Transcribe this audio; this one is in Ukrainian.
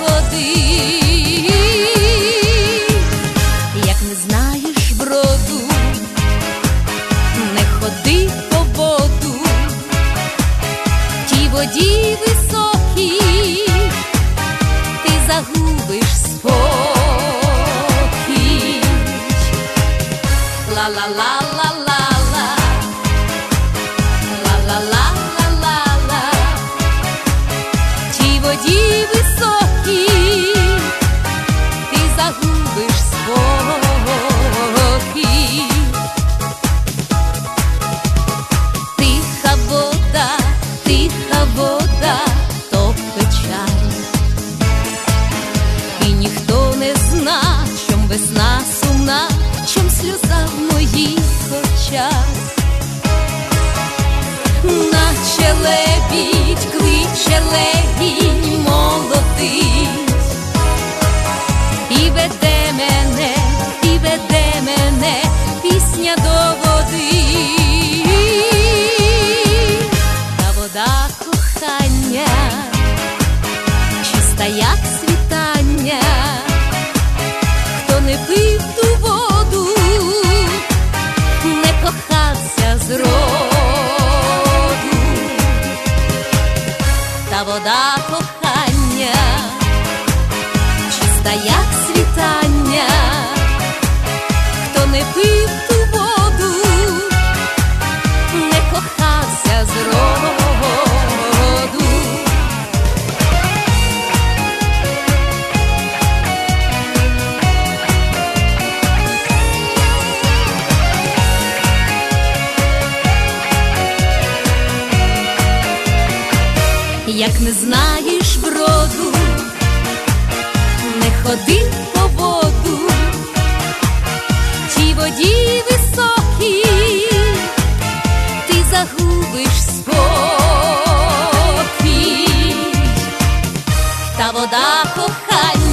води. Як не знаєш броду, не ходи по воду, тій воді високій ти загубиш спокій. Ла-ла-ла-ла-ла-ла, ла-ла-ла-ла-ла-ла, тій воді високій ти загубиш спокій. Тиха вода, то печаль, і ніхто не зна, чом весна сумна, чом сльоза в моїх очах. Наче лебідь кличе легінь молодий, і веде мене пісня до води. Та вода кохання, чиста як світання, хто не пив ту воду, не кохався зроду. Та вода кохання, чиста як світання, хто не пив ту воду, не кохався зроду. Як не знаєш броду, не ходи по воду, тій воді високій ти загубиш спокій. Та вода кохання,